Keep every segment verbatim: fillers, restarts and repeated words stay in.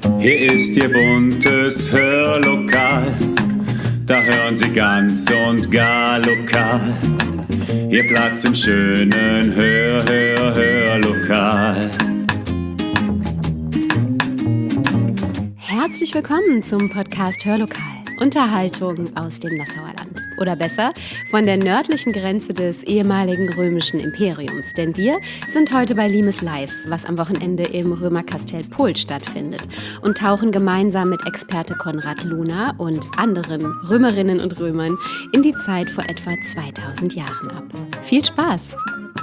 Hier ist Ihr buntes Hörlokal, da hören Sie ganz und gar lokal. Ihr Platz im schönen Hör, Hör, Hörlokal. Herzlich willkommen zum Podcast Hörlokal. Unterhaltung aus dem Nassauer Land. Oder besser, von der nördlichen Grenze des ehemaligen römischen Imperiums. Denn wir sind heute bei Limes Live, was am Wochenende im Römerkastell Pol stattfindet. Und tauchen gemeinsam mit Experte Konrad Luna und anderen Römerinnen und Römern in die Zeit vor etwa zweitausend Jahren ab. Viel Spaß!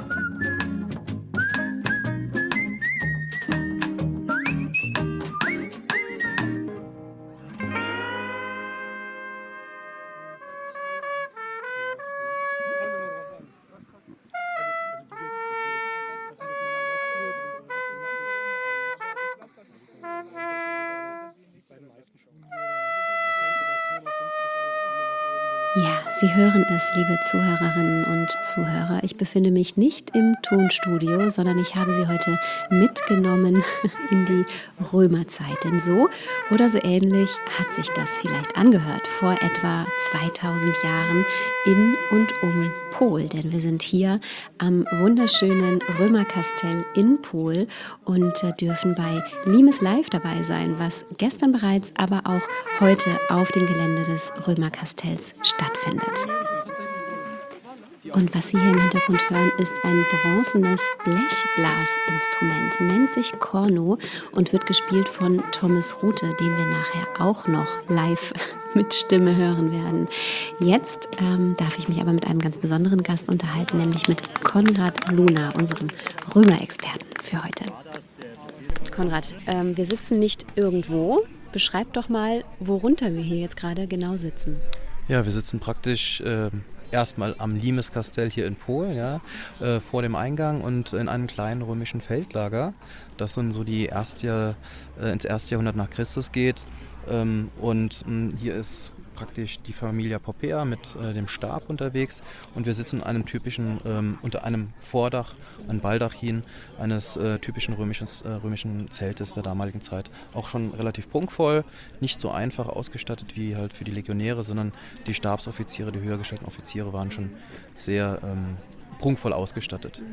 Ja, Sie hören es, liebe Zuhörerinnen und Zuhörer. Ich befinde mich nicht im Tonstudio, sondern ich habe Sie heute mitgenommen in die Römerzeit. Denn so oder so ähnlich hat sich das vielleicht angehört vor etwa zweitausend Jahren in und um Pol. Denn wir sind hier am wunderschönen Römerkastell in Pol und dürfen bei Limes Live dabei sein, was gestern bereits, aber auch heute auf dem Gelände des Römerkastells stattfindet. Und was Sie hier im Hintergrund hören, ist ein bronzenes Blechblasinstrument, nennt sich Corno und wird gespielt von Thomas Rute, den wir nachher auch noch live mit Stimme hören werden. Jetzt ähm, darf ich mich aber mit einem ganz besonderen Gast unterhalten, nämlich mit Konrad Luna, unserem Römerexperten für heute. Konrad, ähm, wir sitzen nicht irgendwo. Beschreib doch mal, worunter wir hier jetzt gerade genau sitzen. Ja, wir sitzen praktisch äh, erstmal am Limeskastell hier in Pol, ja, äh, vor dem Eingang und in einem kleinen römischen Feldlager, das dann so die erste, äh, ins erste Jahrhundert nach Christus geht. Ähm, und mh, hier ist praktisch die Familia Poppaea mit äh, dem Stab unterwegs und wir sitzen in einem typischen, ähm, unter einem Vordach, ein Baldachin eines äh, typischen römischen, äh, römischen Zeltes der damaligen Zeit. Auch schon relativ prunkvoll, nicht so einfach ausgestattet wie halt für die Legionäre, sondern die Stabsoffiziere, die höher gestellten Offiziere waren schon sehr ähm, prunkvoll ausgestattet.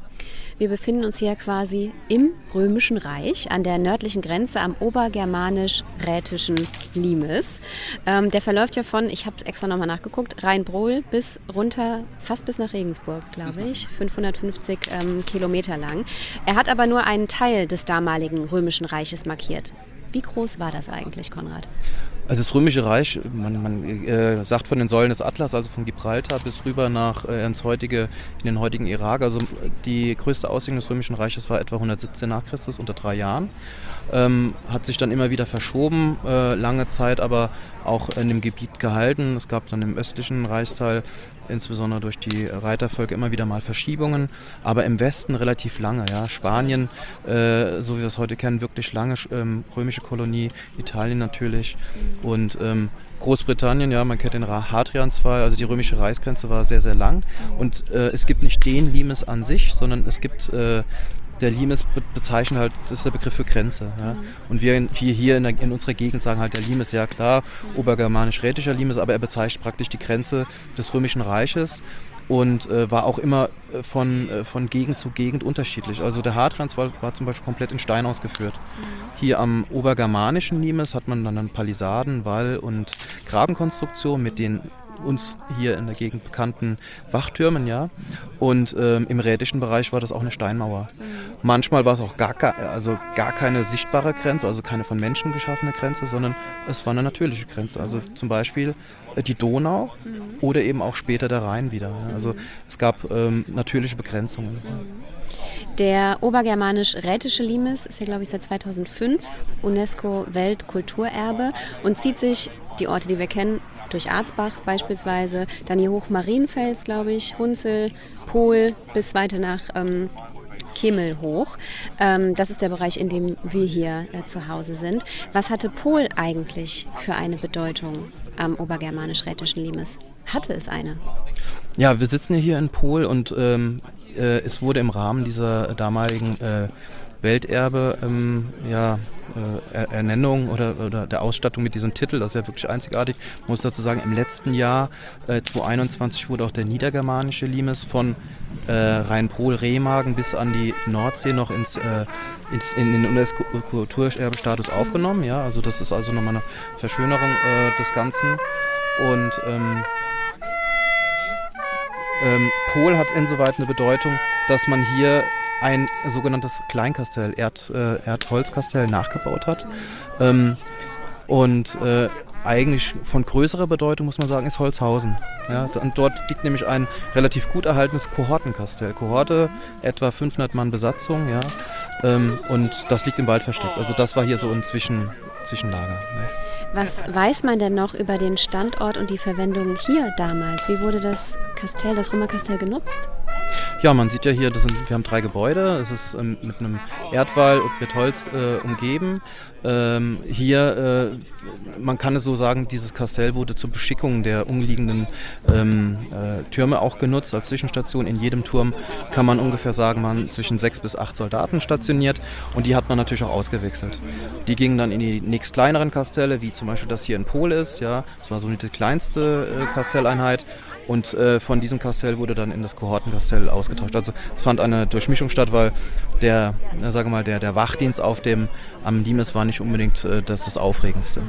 Wir befinden uns hier quasi im Römischen Reich, an der nördlichen Grenze am obergermanisch-rätischen Limes. Ähm, der verläuft ja von, ich habe es extra nochmal nachgeguckt, Rheinbrohl bis runter, fast bis nach Regensburg, glaube ich, fünfhundertfünfzig ähm, Kilometer lang. Er hat aber nur einen Teil des damaligen Römischen Reiches markiert. Wie groß war das eigentlich, Konrad? Also das Römische Reich, man, man äh, sagt von den Säulen des Atlas, also von Gibraltar bis rüber nach äh, ins heutige, in den heutigen Irak. Also die größte Ausdehnung des Römischen Reiches war etwa hundertsiebzehn nach Christus, unter drei Jahren. Ähm, hat sich dann immer wieder verschoben, äh, lange Zeit aber auch in dem Gebiet gehalten. Es gab dann im östlichen Reichsteil, insbesondere durch die Reitervölker, immer wieder mal Verschiebungen, aber im Westen relativ lange. Ja. Spanien, äh, so wie wir es heute kennen, wirklich lange ähm, römische Kolonie, Italien natürlich und ähm, Großbritannien, ja, man kennt den Hadrianswall, also die römische Reichsgrenze war sehr, sehr lang und äh, es gibt nicht den Limes an sich, sondern es gibt äh, der Limes bezeichnet halt, das ist der Begriff für Grenze. Ja. Und wir, wir hier in, der, in unserer Gegend sagen halt, der Limes, ja klar, obergermanisch-rätischer Limes, aber er bezeichnet praktisch die Grenze des Römischen Reiches und äh, war auch immer äh, von, äh, von Gegend zu Gegend unterschiedlich. Also der Hadrianswall war zum Beispiel komplett in Stein ausgeführt. Mhm. Hier am obergermanischen Limes hat man dann, dann Palisaden, Wall- und Grabenkonstruktionen mit den uns hier in der Gegend bekannten Wachtürmen, ja. Und ähm, im rätischen Bereich war das auch eine Steinmauer. Mhm. Manchmal war es auch gar, also gar keine sichtbare Grenze, also keine von Menschen geschaffene Grenze, sondern es war eine natürliche Grenze. Also zum Beispiel äh, die Donau mhm. oder eben auch später der Rhein wieder. Ja. Also es gab ähm, natürliche Begrenzungen. Mhm. Der obergermanisch-rätische Limes ist ja, glaube ich, seit zweitausendfünf UNESCO-Weltkulturerbe und zieht sich, die Orte, die wir kennen, durch Arzbach beispielsweise, dann hier hoch Marienfels, glaube ich, Hunzel, Pol bis weiter nach ähm, Kemel hoch. Ähm, das ist der Bereich, in dem wir hier äh, zu Hause sind. Was hatte Pol eigentlich für eine Bedeutung am obergermanisch-rätischen Limes? Hatte es eine? Ja, wir sitzen ja hier in Pol und ähm, äh, es wurde im Rahmen dieser damaligen äh, Welterbe ähm, ja, äh, Ernennung oder, oder der Ausstattung mit diesem Titel. Das ist ja wirklich einzigartig. Ich muss dazu sagen, im letzten Jahr, äh, zwanzig einundzwanzig, wurde auch der niedergermanische Limes von äh, Rheinpohl-Remagen bis an die Nordsee noch ins, äh, ins, in den UNESCO-Kulturerbestatus aufgenommen. Ja? Also das ist also nochmal eine Verschönerung äh, des Ganzen. Und ähm, ähm, Pohl hat insoweit eine Bedeutung, dass man hier ein sogenanntes Kleinkastell, Erd, äh, Erdholzkastell nachgebaut hat. Ähm, und äh, eigentlich von größerer Bedeutung, muss man sagen, ist Holzhausen. Ja, und dort liegt nämlich ein relativ gut erhaltenes Kohortenkastell. Kohorte, etwa fünfhundert Mann Besatzung, ja, ähm, und das liegt im Wald versteckt. Also das war hier so ein Zwischen, Zwischenlager. Ne. Was weiß man denn noch über den Standort und die Verwendung hier damals? Wie wurde das Kastell, das Römerkastell genutzt? Ja, man sieht ja hier, das sind, wir haben drei Gebäude. Es ist ähm, mit einem Erdwall und mit Holz äh, umgeben. Ähm, hier, äh, man kann es so sagen, dieses Kastell wurde zur Beschickung der umliegenden ähm, äh, Türme auch genutzt als Zwischenstation. In jedem Turm kann man ungefähr sagen, man zwischen sechs bis acht Soldaten stationiert und die hat man natürlich auch ausgewechselt. Die gingen dann in die nächst kleineren Kastelle, wie zum Beispiel das hier in Pohl ist. Ja, das war so die kleinste äh, Kastelleinheit. Und äh, von diesem Kastell wurde dann in das Kohortenkastell ausgetauscht. Also es fand eine Durchmischung statt, weil der, äh, sage mal, der, der Wachdienst auf dem am Limes war nicht unbedingt äh, das, das Aufregendste.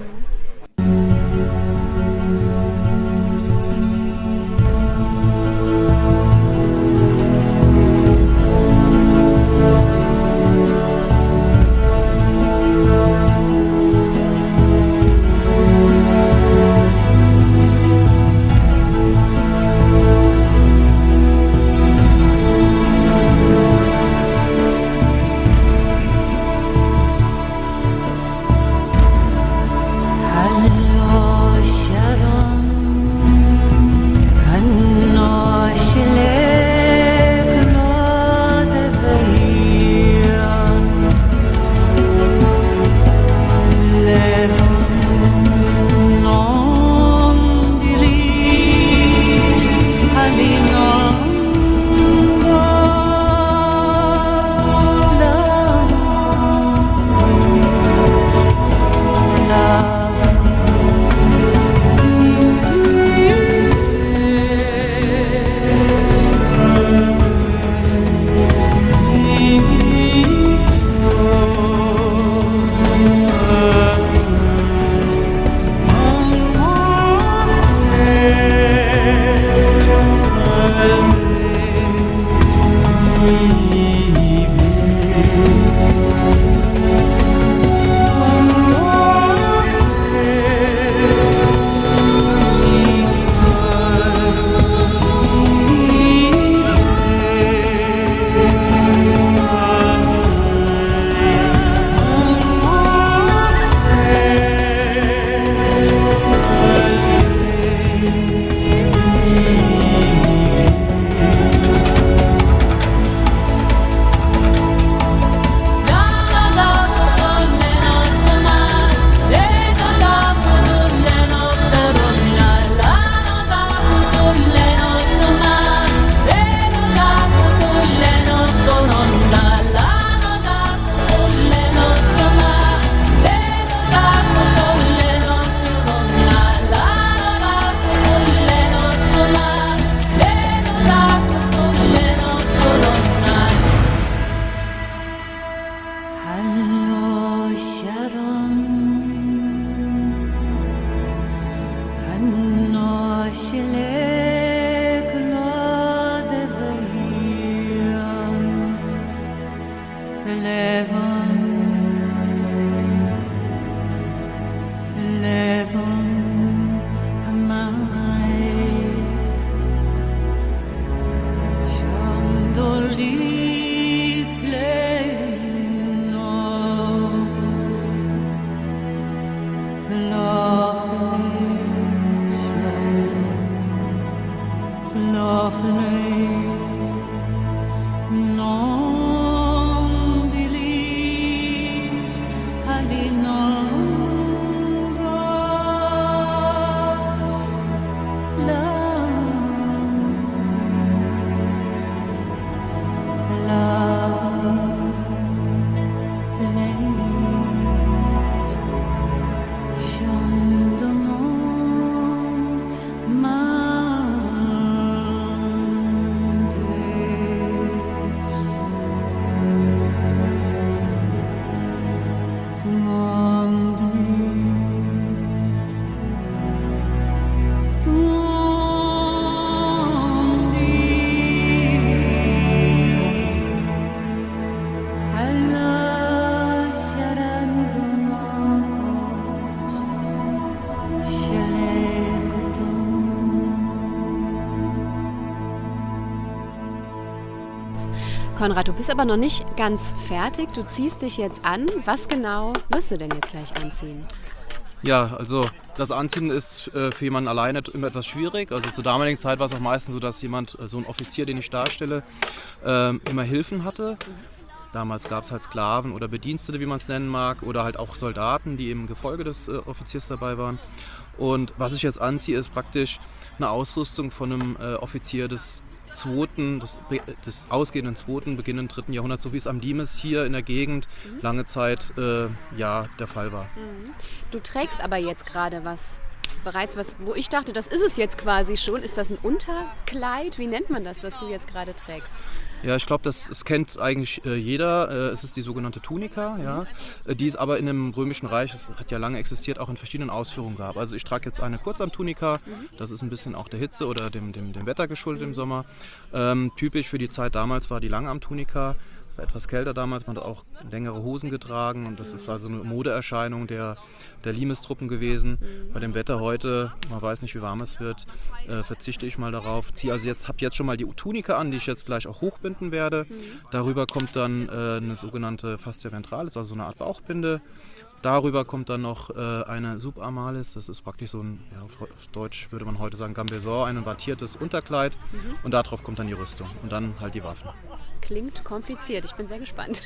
Konrad, du bist aber noch nicht ganz fertig. Du ziehst dich jetzt an. Was genau wirst du denn jetzt gleich anziehen? Ja, also das Anziehen ist äh, für jemanden alleine immer etwas schwierig. Also zur damaligen Zeit war es auch meistens so, dass jemand, äh, so ein Offizier, den ich darstelle, äh, immer Hilfen hatte. Damals gab es halt Sklaven oder Bedienstete, wie man es nennen mag, oder halt auch Soldaten, die im Gefolge des äh, Offiziers dabei waren. Und was ich jetzt anziehe, ist praktisch eine Ausrüstung von einem äh, Offizier des zweiten, des, des ausgehenden zweiten, beginnenden dritten Jahrhunderts, so wie es am Limes hier in der Gegend mhm. lange Zeit äh, ja, der Fall war. Mhm. Du trägst aber jetzt gerade was, bereits was, wo ich dachte, das ist es jetzt quasi schon. Ist das ein Unterkleid? Wie nennt man das, was du jetzt gerade trägst? Ja, ich glaube, das, das kennt eigentlich äh, jeder. Äh, es ist die sogenannte Tunika, ja, äh, die es aber in dem Römischen Reich, das hat ja lange existiert, auch in verschiedenen Ausführungen gab. Also ich trage jetzt eine Kurzarmtunika, das ist ein bisschen auch der Hitze oder dem, dem, dem Wetter geschuldet im Sommer. Ähm, typisch für die Zeit damals war die Langarmtunika. Etwas kälter damals, man hat auch längere Hosen getragen und das ist also eine Modeerscheinung der, der Limes-Truppen gewesen. Bei dem Wetter heute, man weiß nicht, wie warm es wird, äh, verzichte ich mal darauf. Ziehe also jetzt, habe jetzt schon mal die Tunika an, die ich jetzt gleich auch hochbinden werde. Darüber kommt dann äh, eine sogenannte Fascia ventralis, also so eine Art Bauchbinde. Darüber kommt dann noch äh, eine Subarmalis, das ist praktisch so ein, ja, auf Deutsch würde man heute sagen Gambeson, ein wattiertes Unterkleid mhm. und darauf kommt dann die Rüstung und dann halt die Waffen. Klingt kompliziert, ich bin sehr gespannt.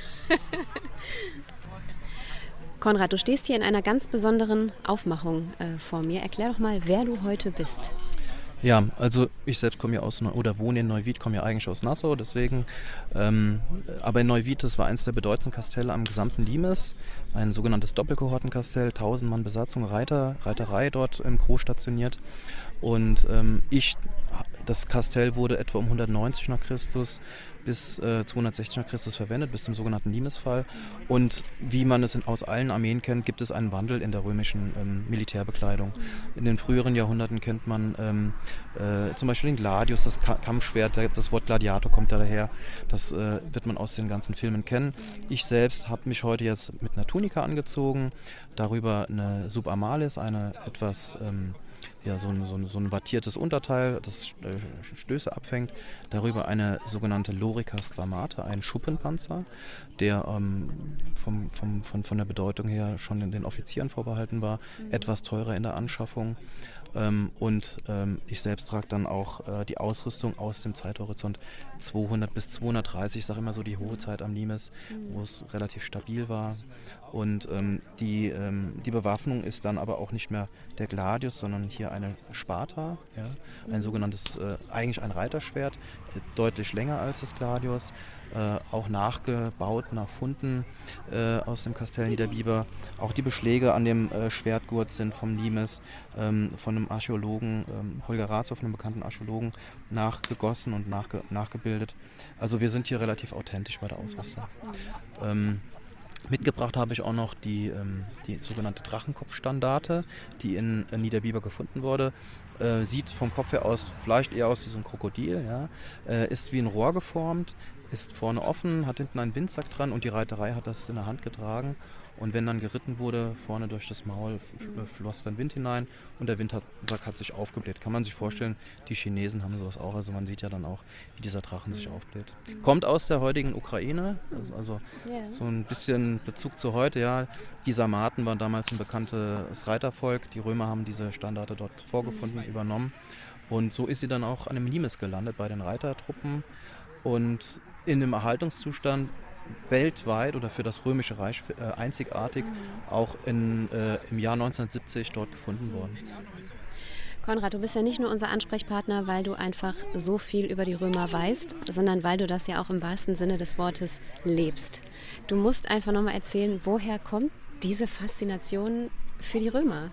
Konrad, du stehst hier in einer ganz besonderen Aufmachung äh, vor mir. Erklär doch mal, wer du heute bist. Ja, also ich selbst komme ja aus Neu- oder wohne in Neuwied, komme ja eigentlich aus Nassau, deswegen. Ähm, aber in Neuwied, das war eines der bedeutendsten Kastelle am gesamten Limes, ein sogenanntes Doppelkohortenkastell, tausend Mann Besatzung, Reiter, Reiterei dort im Gros stationiert. Und ähm, ich, das Kastell wurde etwa um hundertneunzig nach Christus bis äh, zweihundertsechzig nach Christus verwendet, bis zum sogenannten Limesfall. Und wie man es in, aus allen Armeen kennt, gibt es einen Wandel in der römischen ähm, Militärbekleidung. In den früheren Jahrhunderten kennt man ähm, äh, zum Beispiel den Gladius, das Ka- Kampfschwert, das Wort Gladiator kommt da daher. Das äh, wird man aus den ganzen Filmen kennen. Ich selbst habe mich heute jetzt mit einer Tunika angezogen, darüber eine Subarmalis, eine etwas... Ähm, Ja, so ein, so, ein, so ein wattiertes Unterteil, das äh, Stöße abfängt. Darüber eine sogenannte Lorica squamata, ein Schuppenpanzer, der ähm, vom, vom, von, von der Bedeutung her schon in den Offizieren vorbehalten war, mhm. etwas teurer in der Anschaffung. Ähm, und ähm, ich selbst trage dann auch äh, die Ausrüstung aus dem Zeithorizont zweihundert bis zweihundertdreißig, ich sage immer so die hohe Zeit am Limes, mhm. wo es relativ stabil war. Und ähm, die, ähm, die Bewaffnung ist dann aber auch nicht mehr der Gladius, sondern hier eine Sparta, ja, ein mhm. sogenanntes, äh, eigentlich ein Reiterschwert, äh, deutlich länger als das Gladius, äh, auch nachgebaut nach Funden äh, aus dem Kastell Niederbiber. Auch die Beschläge an dem äh, Schwertgurt sind vom Limes, ähm, von einem Archäologen, ähm, Holger Ratzow, einem bekannten Archäologen, nachgegossen und nachge- nachgebildet. Also wir sind hier relativ authentisch bei der Ausrüstung. Mhm. Ähm, Mitgebracht habe ich auch noch die, ähm, die sogenannte Drachenkopfstandarte, die in, in Niederbiber gefunden wurde. Äh, sieht vom Kopf her aus, vielleicht eher aus wie so ein Krokodil, ja? äh, ist wie ein Rohr geformt, ist vorne offen, hat hinten einen Windsack dran und die Reiterei hat das in der Hand getragen. Und wenn dann geritten wurde, vorne durch das Maul f- floss dann Wind hinein und der Windsack hat sich aufgebläht. Kann man sich vorstellen, die Chinesen haben sowas auch. Also man sieht ja dann auch, wie dieser Drachen sich aufbläht. Kommt aus der heutigen Ukraine, also, also yeah. so ein bisschen Bezug zu heute. Ja, die Sarmaten waren damals ein bekanntes Reitervolk. Die Römer haben diese Standarte dort vorgefunden, übernommen. Und so ist sie dann auch an dem Limes gelandet bei den Reitertruppen. Und in dem Erhaltungszustand weltweit oder für das Römische Reich äh, einzigartig auch in, äh, im Jahr neunzehnhundertsiebzig dort gefunden worden. Konrad, du bist ja nicht nur unser Ansprechpartner, weil du einfach so viel über die Römer weißt, sondern weil du das ja auch im wahrsten Sinne des Wortes lebst. Du musst einfach nochmal erzählen, woher kommt diese Faszination für die Römer?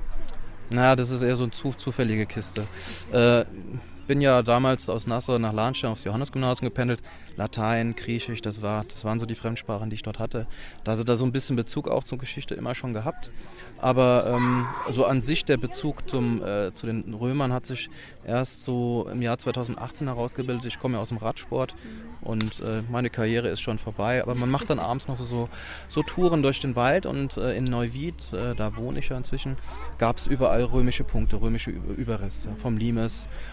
Naja, das ist eher so eine zu, zufällige Kiste. Äh, bin ja damals aus Nassau nach Lahnstein aufs Johannesgymnasium gependelt. Latein, Griechisch, das, war, das waren so die Fremdsprachen, die ich dort hatte. Da hatte da so ein bisschen Bezug auch zur Geschichte immer schon gehabt. Aber ähm, so an sich der Bezug zum, äh, zu den Römern hat sich erst so im Jahr zweitausendachtzehn herausgebildet. Ich komme ja aus dem Radsport und äh, meine Karriere ist schon vorbei. Aber man macht dann abends noch so, so Touren durch den Wald und äh, in Neuwied, äh, da wohne ich ja inzwischen, gab es überall römische Punkte, römische Überreste vom Limes und andere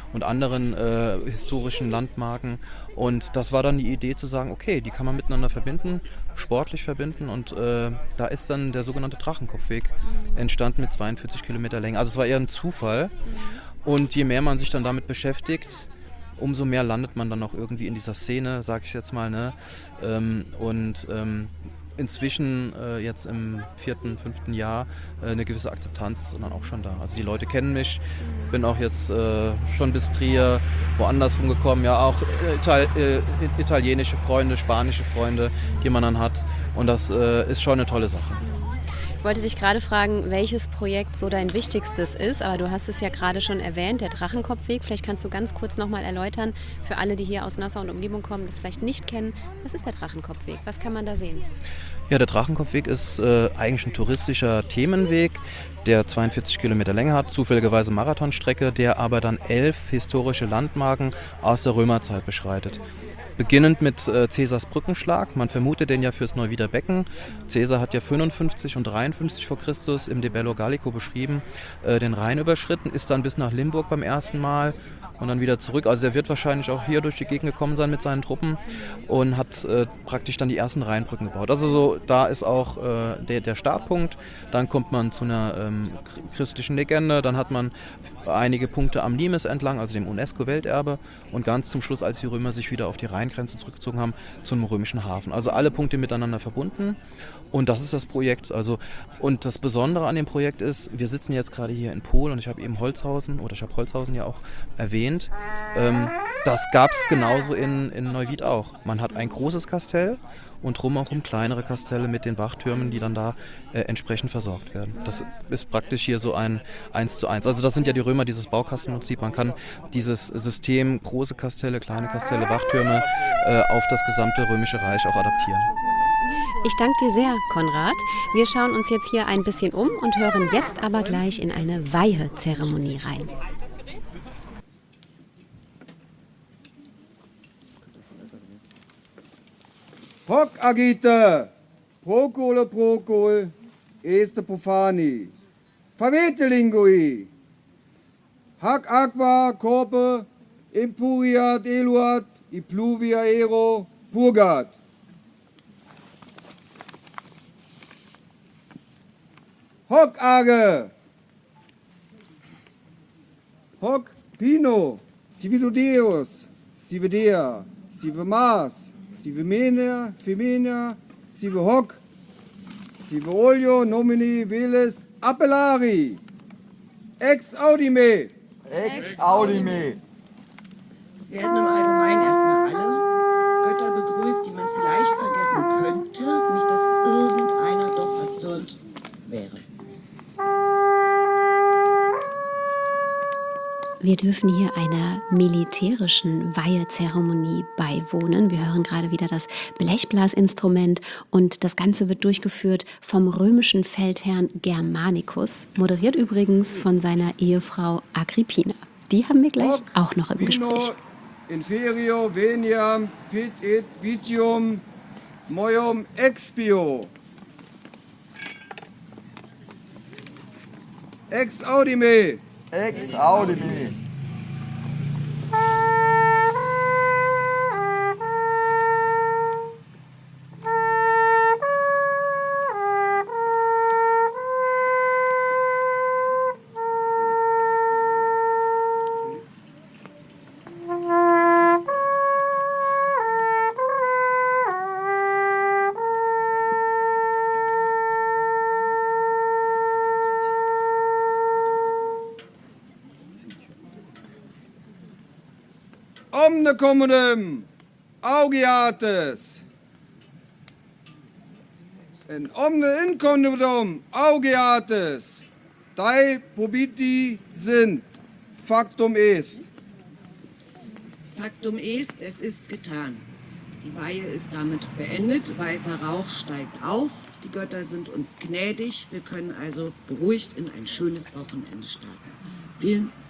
kleineren äh, historischen Landmarken. Und das war dann die Idee zu sagen, okay, die kann man miteinander verbinden, sportlich verbinden. Und äh, da ist dann der sogenannte Drachenkopfweg entstanden mit zweiundvierzig Kilometer Länge. Also es war eher ein Zufall. Und je mehr man sich dann damit beschäftigt, umso mehr landet man dann auch irgendwie in dieser Szene, sage ich jetzt mal. Ne? Ähm, und ähm, inzwischen äh, jetzt im vierten, fünften Jahr äh, eine gewisse Akzeptanz ist dann auch schon da. Also die Leute kennen mich, bin auch jetzt äh, schon bis Trier, woanders rumgekommen, ja auch äh, Ital- äh, italienische Freunde, spanische Freunde, die man dann hat, und das äh, ist schon eine tolle Sache. Ich wollte dich gerade fragen, welches Projekt so dein wichtigstes ist, aber du hast es ja gerade schon erwähnt, der Drachenkopfweg. Vielleicht kannst du ganz kurz nochmal erläutern, für alle, die hier aus Nassau und Umgebung kommen, das vielleicht nicht kennen, was ist der Drachenkopfweg? Was kann man da sehen? Ja, der Drachenkopfweg ist äh, eigentlich ein touristischer Themenweg, der zweiundvierzig Kilometer Länge hat, zufälligerweise Marathonstrecke, der aber dann elf historische Landmarken aus der Römerzeit beschreitet. Beginnend mit äh, Caesars Brückenschlag, man vermutet den ja fürs Neuwieder Becken. Caesar hat ja fünfundfünfzig und dreiundfünfzig vor Christus im De Bello Gallico beschrieben, äh, den Rhein überschritten, ist dann bis nach Limburg beim ersten Mal und dann wieder zurück. Also er wird wahrscheinlich auch hier durch die Gegend gekommen sein mit seinen Truppen und hat äh, praktisch dann die ersten Rheinbrücken gebaut. Also so, da ist auch äh, der, der Startpunkt. Dann kommt man zu einer ähm, christlichen Legende, dann hat man einige Punkte am Limes entlang, also dem UNESCO-Welterbe, und ganz zum Schluss, als die Römer sich wieder auf die Rheingrenze zurückgezogen haben, zum römischen Hafen. Also alle Punkte miteinander verbunden, und das ist das Projekt. Also, und das Besondere an dem Projekt ist, wir sitzen jetzt gerade hier in Pohl und ich habe eben Holzhausen, oder ich habe Holzhausen ja auch erwähnt. Ähm, das gab es genauso in, in Neuwied auch. Man hat ein großes Kastell und drumherum kleinere Kastelle mit den Wachtürmen, die dann da äh, entsprechend versorgt werden. Das ist praktisch hier so ein eins zu eins. Also das sind ja die Römer, dieses Baukastenprinzip. Man kann dieses System große Kastelle, kleine Kastelle, Wachtürme äh, auf das gesamte Römische Reich auch adaptieren. Ich danke dir sehr, Konrad. Wir schauen uns jetzt hier ein bisschen um und hören jetzt aber gleich in eine Weihezeremonie rein. Hoc agite, procole procol, este profani, favete lingui, hac aqua corpe, impuriat eluat, i pluvia aero, purgat. Hoc age, hoc pino, sive Deus, sive Dea, sive Mars, sive Mena, Femina, sive hoc, sive olio nomini veles appellari, ex audime. Ex audime. Es werden im Allgemeinen erstmal alle Götter begrüßt, die man vielleicht vergessen könnte. Nicht, dass irgendeiner doch erzürnt wäre. Wir dürfen hier einer militärischen Weihezeremonie beiwohnen. Wir hören gerade wieder das Blechblasinstrument und das Ganze wird durchgeführt vom römischen Feldherrn Germanicus, moderiert übrigens von seiner Ehefrau Agrippina. Die haben wir gleich auch noch im Gespräch. Inferio veniam pit et vitium moium expio. Ex audime. Ex audime. Omne commodum augeates. En omne incommodum augeates. Dei probiti sind. Factum est. Faktum ist, es ist getan. Die Weihe ist damit beendet. Weißer Rauch steigt auf. Die Götter sind uns gnädig. Wir können also beruhigt in ein schönes Wochenende starten. Vielen Dank.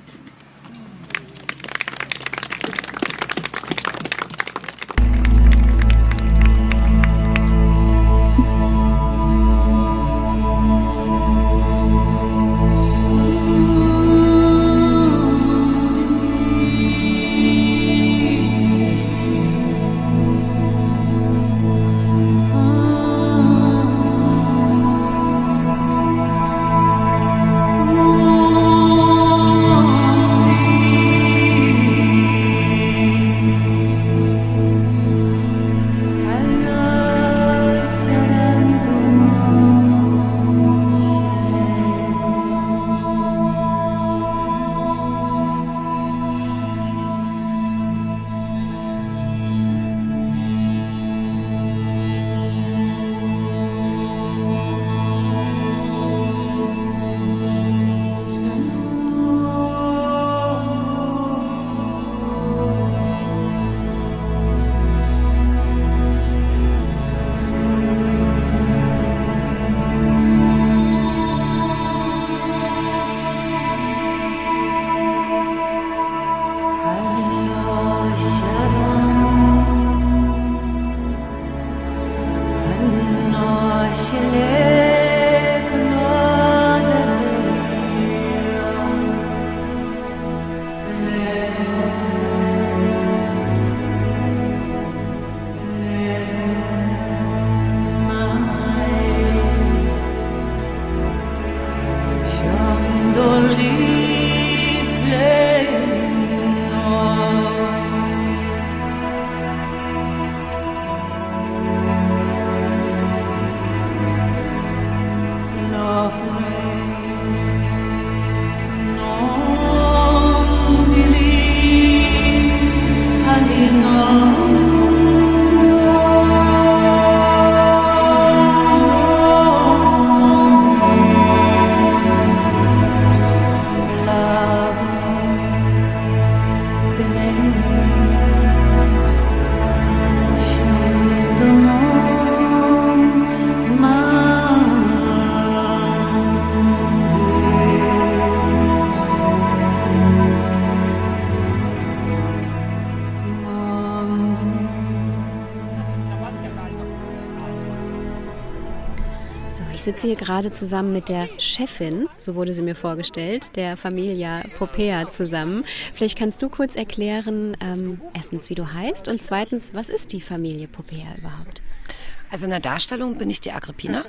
Ich sitze hier gerade zusammen mit der Chefin, so wurde sie mir vorgestellt, der Familia Popea zusammen. Vielleicht kannst du kurz erklären, ähm, erstens, wie du heißt und zweitens, was ist die Familie Popea überhaupt? Also in der Darstellung bin ich die Agrippina,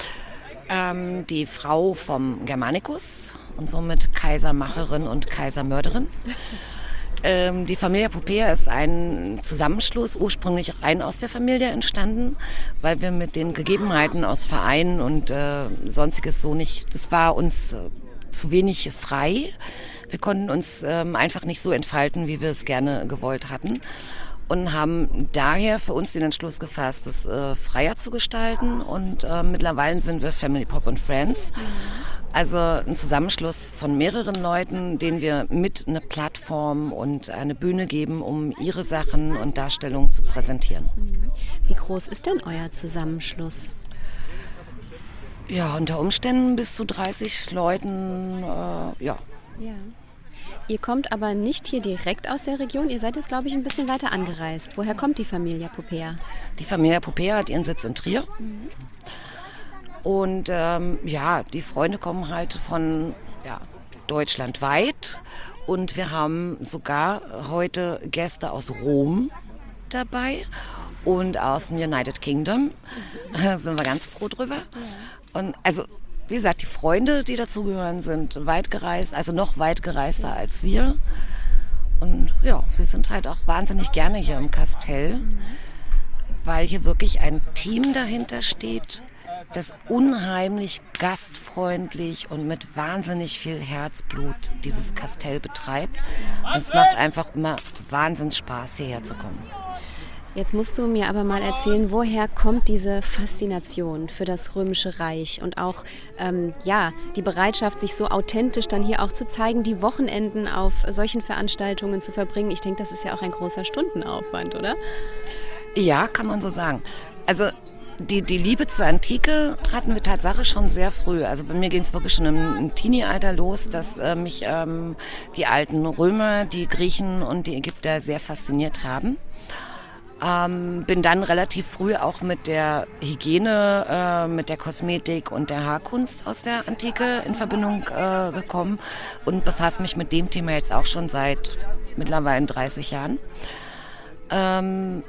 ähm, die Frau vom Germanicus und somit Kaisermacherin und Kaisermörderin. Ähm, die Familia Popea ist ein Zusammenschluss, ursprünglich rein aus der Familie entstanden, weil wir mit den Gegebenheiten aus Vereinen und äh, sonstiges so nicht, das war uns äh, zu wenig frei. Wir konnten uns ähm, einfach nicht so entfalten, wie wir es gerne gewollt hatten und haben daher für uns den Entschluss gefasst, es äh, freier zu gestalten und äh, mittlerweile sind wir Family Pop and Friends. Also ein Zusammenschluss von mehreren Leuten, denen wir mit eine Plattform und eine Bühne geben, um ihre Sachen und Darstellungen zu präsentieren. Wie groß ist denn euer Zusammenschluss? Ja, unter Umständen bis zu dreißig Leuten, äh, ja. Ja. Ihr kommt aber nicht hier direkt aus der Region, ihr seid jetzt, glaube ich, ein bisschen weiter angereist. Woher kommt die Familia Popea? Die Familia Popea hat ihren Sitz in Trier. Mhm. Und ähm, ja, die Freunde kommen halt von ja, deutschlandweit und wir haben sogar heute Gäste aus Rom dabei und aus dem United Kingdom. Da sind wir ganz froh drüber. Und also, wie gesagt, die Freunde, die dazugehören, sind weit gereist, also noch weit gereister als wir. Und ja, wir sind halt auch wahnsinnig gerne hier im Kastell, weil hier wirklich ein Team dahinter steht, das unheimlich gastfreundlich und mit wahnsinnig viel Herzblut dieses Kastell betreibt. Und es macht einfach immer wahnsinnig Spaß, hierher zu kommen. Jetzt musst du mir aber mal erzählen, woher kommt diese Faszination für das Römische Reich und auch ähm, ja, die Bereitschaft, sich so authentisch dann hier auch zu zeigen, die Wochenenden auf solchen Veranstaltungen zu verbringen. Ich denke, das ist ja auch ein großer Stundenaufwand, oder? Ja, kann man so sagen. Also Die, die Liebe zur Antike hatten wir Tatsache schon sehr früh. Also bei mir ging es wirklich schon im, im Teenie-Alter los, dass äh, mich ähm, die alten Römer, die Griechen und die Ägypter sehr fasziniert haben. Ähm, bin dann relativ früh auch mit der Hygiene, äh, mit der Kosmetik und der Haarkunst aus der Antike in Verbindung äh, gekommen und befasse mich mit dem Thema jetzt auch schon seit mittlerweile dreißig Jahren. Ähm,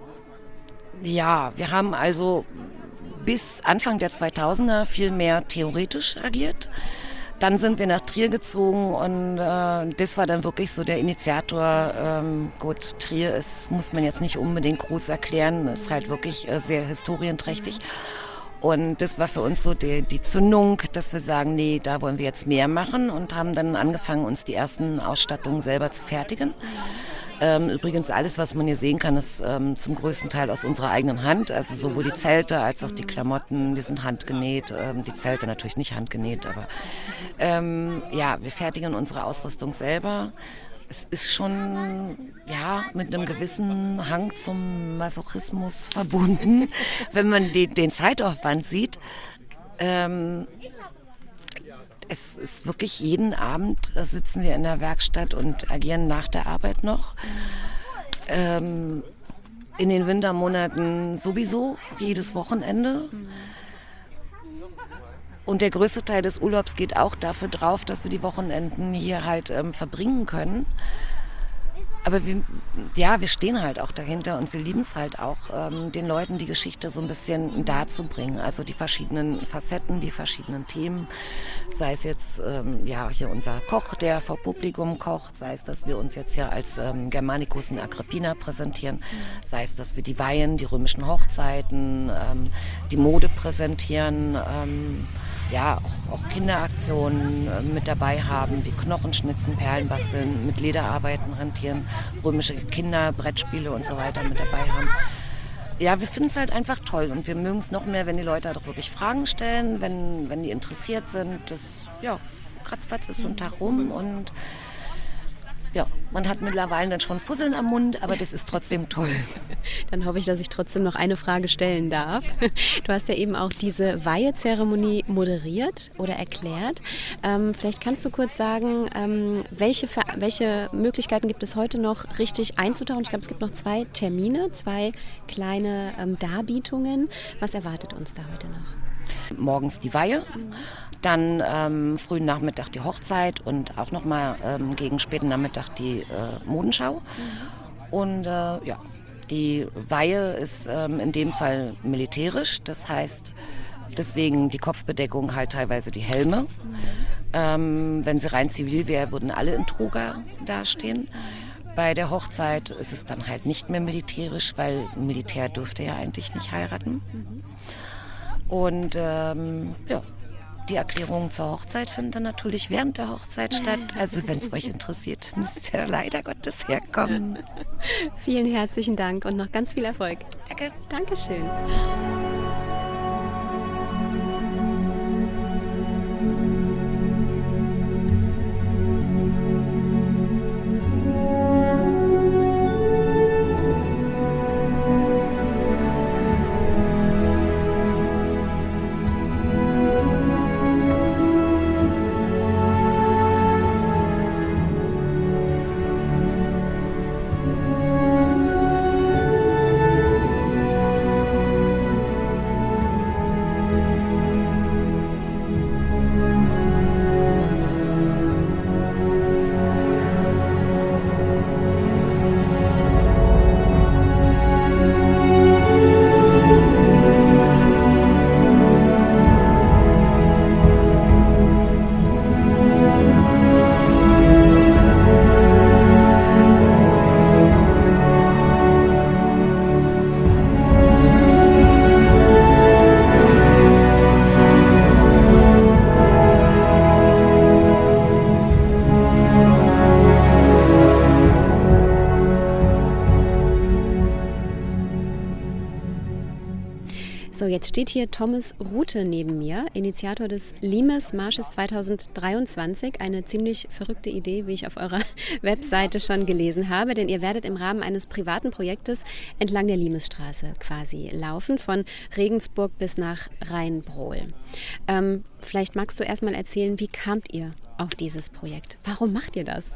Ja, wir haben also bis Anfang der zweitausender viel mehr theoretisch agiert. Dann sind wir nach Trier gezogen und äh, das war dann wirklich so der Initiator. Ähm, gut, Trier ist, muss man jetzt nicht unbedingt groß erklären, ist halt wirklich äh, sehr historienträchtig. Und das war für uns so die, die Zündung, dass wir sagen, nee, da wollen wir jetzt mehr machen und haben dann angefangen, uns die ersten Ausstattungen selber zu fertigen. Ähm, übrigens alles, was man hier sehen kann, ist ähm, zum größten Teil aus unserer eigenen Hand. Also sowohl die Zelte als auch die Klamotten, die sind handgenäht. Ähm, die Zelte natürlich nicht handgenäht, aber ähm, ja, wir fertigen unsere Ausrüstung selber. Es ist schon ja, mit einem gewissen Hang zum Masochismus verbunden, wenn man die, den Zeitaufwand sieht. Ähm, Es ist wirklich jeden Abend sitzen wir in der Werkstatt und agieren nach der Arbeit noch. Ähm, in den Wintermonaten sowieso, jedes Wochenende. Und der größte Teil des Urlaubs geht auch dafür drauf, dass wir die Wochenenden hier halt ähm, verbringen können. Aber wir, ja, wir stehen halt auch dahinter und wir lieben es halt auch, ähm, den Leuten die Geschichte so ein bisschen darzubringen. Also die verschiedenen Facetten, die verschiedenen Themen. Sei es jetzt ähm, ja, hier unser Koch, der vor Publikum kocht. Sei es, dass wir uns jetzt hier als ähm, Germanicus und Agrippina präsentieren. Sei es, dass wir die Weihen, die römischen Hochzeiten, ähm, die Mode präsentieren. Ähm, ja, auch, auch Kinderaktionen äh, mit dabei haben, wie Knochenschnitzen, Perlenbasteln, mit Lederarbeiten rentieren, römische Kinderbrettspiele und so weiter mit dabei haben. Ja, wir finden es halt einfach toll und wir mögen es noch mehr, wenn die Leute doch wirklich Fragen stellen, wenn, wenn die interessiert sind. Das, ja, ratzfatz ist so ein Tag rum und ja, man hat mittlerweile dann schon Fusseln am Mund, aber das ist trotzdem toll. Dann hoffe ich, dass ich trotzdem noch eine Frage stellen darf. Du hast ja eben auch diese Weihezeremonie moderiert oder erklärt. Ähm, vielleicht kannst du kurz sagen, ähm, welche, welche Möglichkeiten gibt es heute noch richtig einzutauchen? Ich glaube, es gibt noch zwei Termine, zwei kleine ähm, Darbietungen. Was erwartet uns da heute noch? Morgens die Weihe, dann ähm, frühen Nachmittag die Hochzeit und auch nochmal ähm, gegen späten Nachmittag die äh, Modenschau. Und äh, ja, die Weihe ist ähm, in dem Fall militärisch, das heißt deswegen die Kopfbedeckung halt teilweise die Helme. Ähm, wenn sie rein zivil wäre, würden alle in Toga dastehen. Bei der Hochzeit ist es dann halt nicht mehr militärisch, weil Militär dürfte ja eigentlich nicht heiraten. Und ähm, ja, die Erklärungen zur Hochzeit finden dann natürlich während der Hochzeit statt. Also wenn es euch interessiert, müsst ihr leider Gottes herkommen. Vielen herzlichen Dank und noch ganz viel Erfolg. Danke. Dankeschön. So, jetzt steht hier Thomas Rute neben mir, Initiator des Limes-Marsches zweitausenddreiundzwanzig. Eine ziemlich verrückte Idee, wie ich auf eurer Webseite schon gelesen habe, denn ihr werdet im Rahmen eines privaten Projektes entlang der Limesstraße quasi laufen, von Regensburg bis nach Rheinbrohl. Ähm, vielleicht magst du erst mal erzählen, wie kamt ihr auf dieses Projekt? Warum macht ihr das?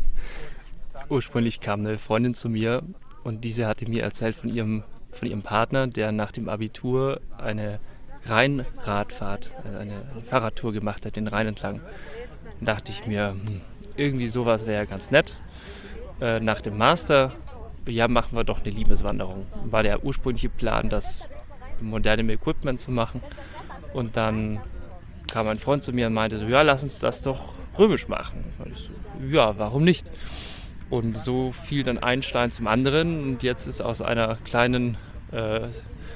Ursprünglich kam eine Freundin zu mir und diese hatte mir erzählt von ihrem von ihrem Partner, der nach dem Abitur eine Rheinradfahrt, eine Fahrradtour gemacht hat, den Rhein entlang. Da dachte ich mir, hm, irgendwie sowas wäre ja ganz nett. Äh, nach dem Master, ja, machen wir doch eine Liebeswanderung. War der ursprüngliche Plan, das mit modernem Equipment zu machen. Und dann kam ein Freund zu mir und meinte so, ja, lass uns das doch römisch machen. Und ich so, ja, warum nicht? Und so fiel dann ein Stein zum anderen und jetzt ist aus einer kleinen äh,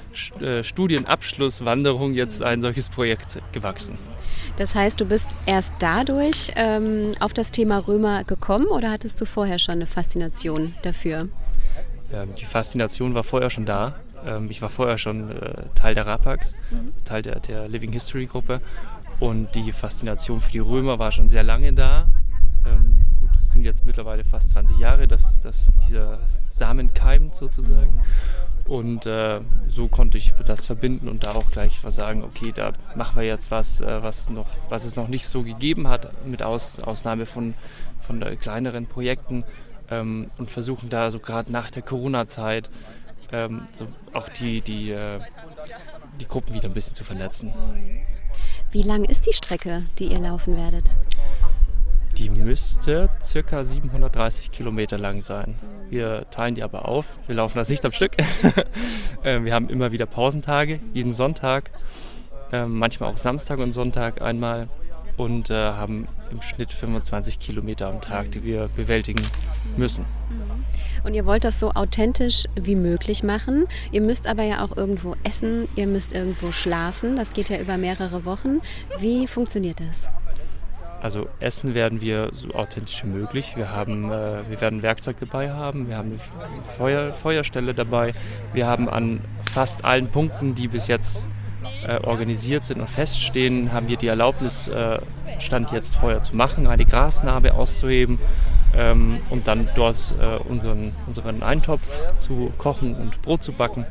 Studienabschlusswanderung jetzt ein solches Projekt gewachsen. Das heißt, du bist erst dadurch ähm, auf das Thema Römer gekommen oder hattest du vorher schon eine Faszination dafür? Ähm, die Faszination war vorher schon da. Ähm, ich war vorher schon äh, Teil der Rapax, mhm. Teil der, der Living History Gruppe und die Faszination für die Römer war schon sehr lange da. Ähm, sind jetzt mittlerweile fast zwanzig Jahre, dass, dass dieser Samen keimt sozusagen. Und äh, so konnte ich das verbinden und da auch gleich was sagen, okay, da machen wir jetzt was, äh, was, noch, was es noch nicht so gegeben hat, mit Aus, Ausnahme von, von äh, kleineren Projekten ähm, und versuchen da so gerade nach der Corona-Zeit ähm, so auch die, die, äh, die Gruppen wieder ein bisschen zu vernetzen. Wie lang ist die Strecke, die ihr laufen werdet? Die müsste ca. siebenhundertdreißig Kilometer lang sein. Wir teilen die aber auf. Wir laufen das nicht am Stück. Wir haben immer wieder Pausentage, jeden Sonntag, manchmal auch Samstag und Sonntag einmal und haben im Schnitt fünfundzwanzig Kilometer am Tag, die wir bewältigen müssen. Und ihr wollt das so authentisch wie möglich machen. Ihr müsst aber ja auch irgendwo essen, ihr müsst irgendwo schlafen. Das geht ja über mehrere Wochen. Wie funktioniert das? Also essen werden wir so authentisch wie möglich. Wir, haben, äh, wir werden Werkzeug dabei haben, wir haben eine Feuer, Feuerstelle dabei. Wir haben an fast allen Punkten, die bis jetzt äh, organisiert sind und feststehen, haben wir die Erlaubnis, äh, Stand jetzt Feuer zu machen, eine Grasnarbe auszuheben ähm, und dann dort äh, unseren, unseren Eintopf zu kochen und Brot zu backen.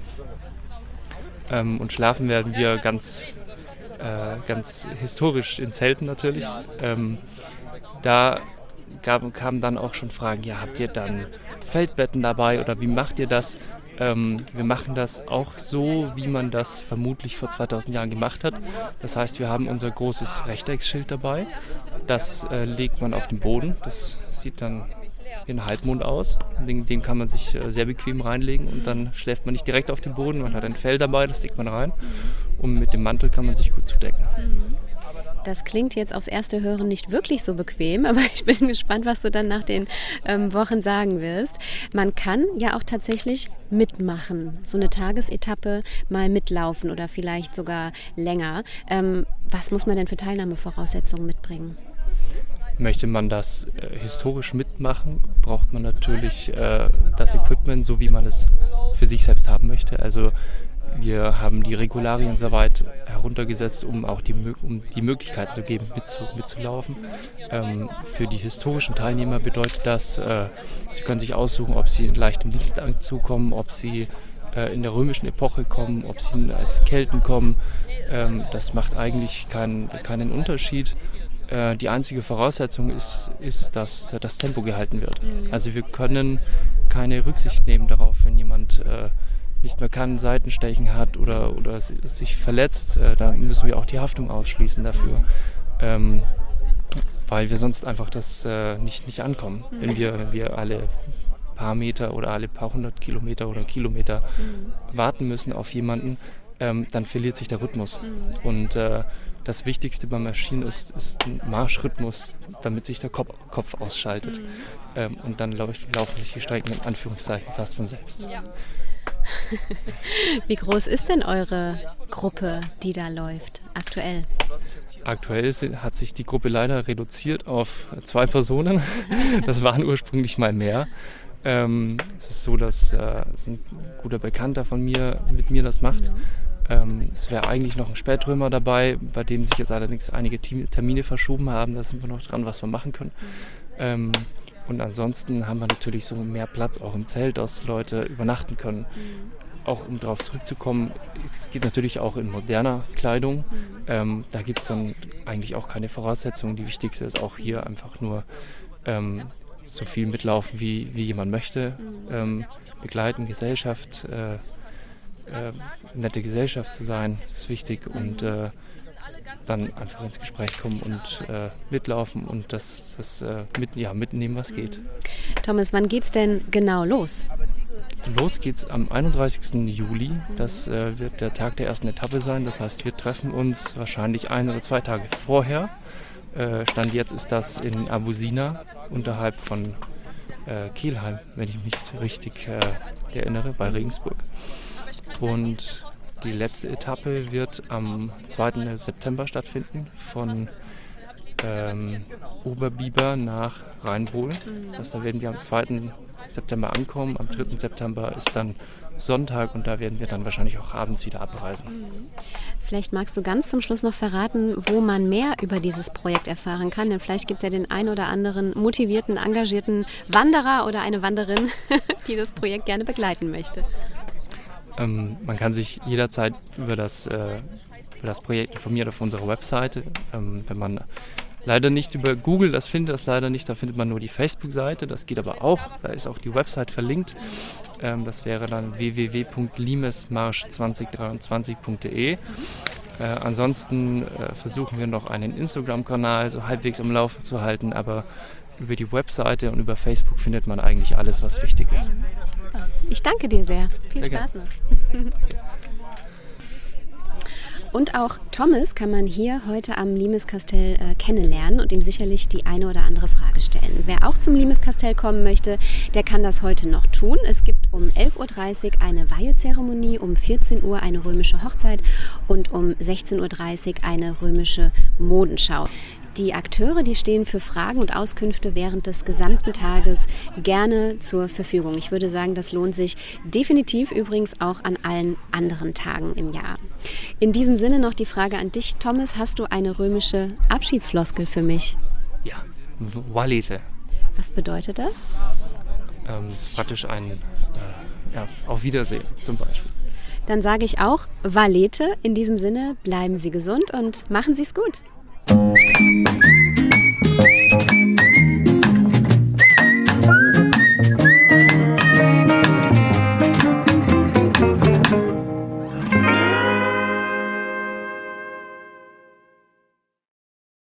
Ähm, und schlafen werden wir ganz... Äh, ganz historisch in Zelten natürlich. Ähm, da gab, kamen dann auch schon Fragen, ja, habt ihr dann Feldbetten dabei oder wie macht ihr das? Ähm, wir machen das auch so, wie man das vermutlich vor zweitausend Jahren gemacht hat. Das heißt, wir haben unser großes Rechteckerschild dabei. Das äh, legt man auf den Boden. Das sieht dann wie ein Halbmond aus. Den, den kann man sich äh, sehr bequem reinlegen und dann schläft man nicht direkt auf dem Boden. Man hat ein Fell dabei, das legt man rein. Und mit dem Mantel kann man sich gut zudecken. Das klingt jetzt aufs erste Hören nicht wirklich so bequem, aber ich bin gespannt, was du dann nach den ähm, Wochen sagen wirst. Man kann ja auch tatsächlich mitmachen, so eine Tagesetappe mal mitlaufen oder vielleicht sogar länger. Ähm, was muss man denn für Teilnahmevoraussetzungen mitbringen? Möchte man das äh, historisch mitmachen, braucht man natürlich äh, das Equipment, so wie man es für sich selbst haben möchte. Also wir haben die Regularien so weit heruntergesetzt, um auch die, um die Möglichkeiten zu geben, mitzu, mitzulaufen. Ähm, für die historischen Teilnehmer bedeutet das, äh, sie können sich aussuchen, ob sie in leichtem Dienstanzug kommen, ob sie äh, in der römischen Epoche kommen, ob sie als Kelten kommen. Ähm, das macht eigentlich kein, keinen Unterschied. Äh, die einzige Voraussetzung ist, ist, dass das Tempo gehalten wird. Also wir können keine Rücksicht nehmen darauf, wenn jemand äh, nicht mehr kann, Seitenstechen hat oder, oder sich verletzt, äh, da müssen wir auch die Haftung ausschließen dafür, ähm, weil wir sonst einfach das äh, nicht, nicht ankommen. Mhm. Wenn wir, wenn wir alle paar Meter oder alle paar hundert Kilometer oder Kilometer mhm. warten müssen auf jemanden, ähm, dann verliert sich der Rhythmus. Mhm. Und äh, das Wichtigste bei Maschinen ist, ist ein Marschrhythmus, damit sich der Kopf, Kopf ausschaltet. Mhm. Ähm, und dann lau- laufen sich die Strecken in Anführungszeichen fast von selbst. Ja. Wie groß ist denn eure Gruppe, die da läuft, aktuell? Aktuell hat sich die Gruppe leider reduziert auf zwei Personen. Das waren ursprünglich mal mehr. Ähm, es ist so, dass äh, ein guter Bekannter von mir mit mir das macht. Ähm, es wäre eigentlich noch ein Spätrömer dabei, bei dem sich jetzt allerdings einige Termine verschoben haben. Da sind wir noch dran, was wir machen können. Ähm, Und ansonsten haben wir natürlich so mehr Platz auch im Zelt, dass Leute übernachten können. Mhm. Auch um darauf zurückzukommen, es geht natürlich auch in moderner Kleidung. Mhm. Ähm, da gibt es dann eigentlich auch keine Voraussetzungen. Die wichtigste ist auch hier einfach nur ähm, so viel mitlaufen, wie, wie jemand möchte. Mhm. Ähm, begleiten, Gesellschaft, äh, äh, nette Gesellschaft zu sein, ist wichtig. Und äh, dann einfach ins Gespräch kommen und äh, mitlaufen und das, das äh, mit, ja, mitnehmen, was geht. Thomas, wann geht's denn genau los? Los geht's am einunddreißigsten Juli. Das äh, wird der Tag der ersten Etappe sein. Das heißt, wir treffen uns wahrscheinlich ein oder zwei Tage vorher. Äh, Stand jetzt ist das in Abusina unterhalb von äh, Kelheim, wenn ich mich richtig äh, erinnere, bei Regensburg. Und die letzte Etappe wird am zweiten September stattfinden, von ähm, Oberbiber nach Rheinbohl. Das heißt, da werden wir am zweiten September ankommen. Am dritten September ist dann Sonntag und da werden wir dann wahrscheinlich auch abends wieder abreisen. Vielleicht magst du ganz zum Schluss noch verraten, wo man mehr über dieses Projekt erfahren kann. Denn vielleicht gibt es ja den einen oder anderen motivierten, engagierten Wanderer oder eine Wanderin, die das Projekt gerne begleiten möchte. Ähm, man kann sich jederzeit über das, äh, über das Projekt informieren auf unserer Webseite. Ähm, wenn man leider nicht über Google das findet, das leider nicht, da findet man nur die Facebook-Seite. Das geht aber auch, da ist auch die Website verlinkt. Ähm, das wäre dann w w w punkt limesmarsch zwanzig dreiundzwanzig punkt de. Äh, ansonsten äh, versuchen wir noch einen Instagram-Kanal so halbwegs am Laufen zu halten, aber über die Webseite und über Facebook findet man eigentlich alles, was wichtig ist. Ich danke dir sehr. Viel sehr Spaß noch. Und auch Thomas kann man hier heute am Limeskastell äh, kennenlernen und ihm sicherlich die eine oder andere Frage stellen. Wer auch zum Limeskastell kommen möchte, der kann das heute noch tun. Es gibt um elf Uhr dreißig eine Weihezeremonie, um vierzehn Uhr eine römische Hochzeit und um sechzehn Uhr dreißig eine römische Modenschau. Die Akteure, die stehen für Fragen und Auskünfte während des gesamten Tages gerne zur Verfügung. Ich würde sagen, das lohnt sich definitiv, übrigens auch an allen anderen Tagen im Jahr. In diesem Sinne noch die Frage an dich, Thomas, hast du eine römische Abschiedsfloskel für mich? Ja, Valete. Was bedeutet das? Ähm, das ist praktisch ein äh, ja, Auf Wiedersehen zum Beispiel. Dann sage ich auch Valete. In diesem Sinne, bleiben Sie gesund und machen Sie es gut.